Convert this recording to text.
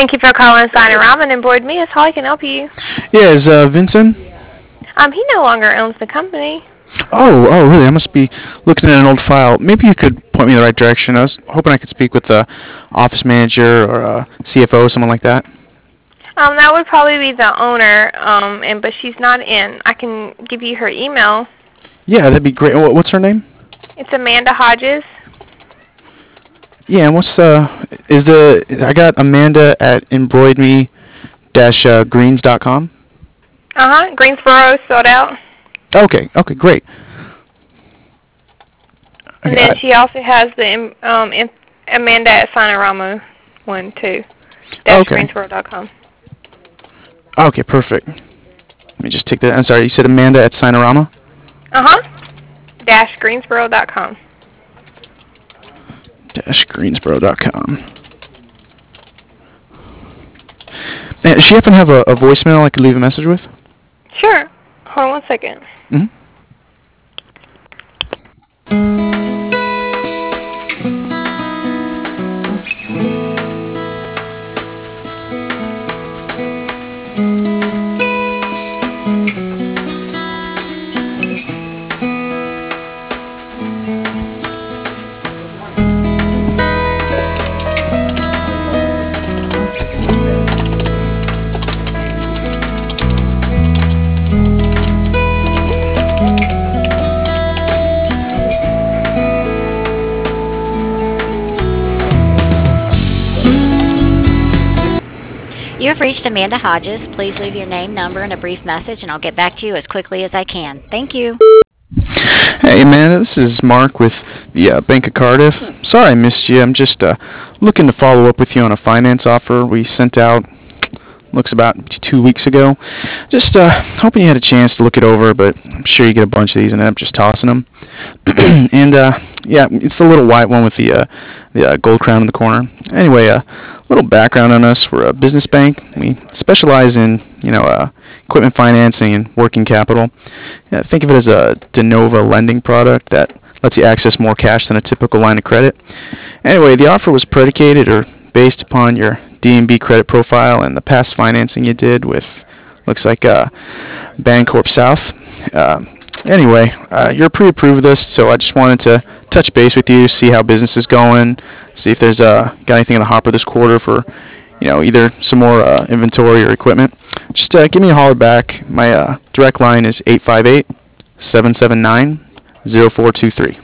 Thank you for calling Sign Ramen and Board Me. It's how I can help you. Yeah, is Vincent? He no longer owns the company. Oh, really? I must be looking at an old file. Maybe you could point me in the right direction. I was hoping I could speak with the office manager or CFO, someone like that. That would probably be the owner, but she's not in. I can give you her email. Yeah, that'd be great. What's her name? It's Amanda Hodges. Yeah, and I got Amanda at embroidme-greens.com. Greensboro spelled out. Okay, great. And then she also has the Amanda at Sinorama one too. Greensboro.com. Okay, perfect. Let me just take that. I'm sorry, you said Amanda at Sinorama? Greensboro.com. Greensboro.com. And does she happen to have a voicemail I could leave a message with? Sure. Hold on 1 second. Mm-hmm. You have reached Amanda Hodges. Please leave your name, number, and a brief message, and I'll get back to you as quickly as I can. Thank you. Hey, Amanda, this is Mark with the Bank of Cardiff. Sorry I missed you. I'm just looking to follow up with you on a finance offer we sent out, looks about 2 weeks ago. Just hoping you had a chance to look it over, but I'm sure you get a bunch of these and end up just tossing them. And, yeah, it's the little white one with the gold crown in the corner. Anyway, little background on us. We're a business bank. We specialize in, equipment financing and working capital. Think of it as a de novo lending product that lets you access more cash than a typical line of credit. Anyway, the offer was predicated or based upon your D&B credit profile and the past financing you did with, looks like Bancorp South. Anyway, you're pre-approved with this, so I just wanted to touch base with you, see how business is going, see if there's got anything in the hopper this quarter for, either some more inventory or equipment. Just give me a holler back. My direct line is 858-779-0423.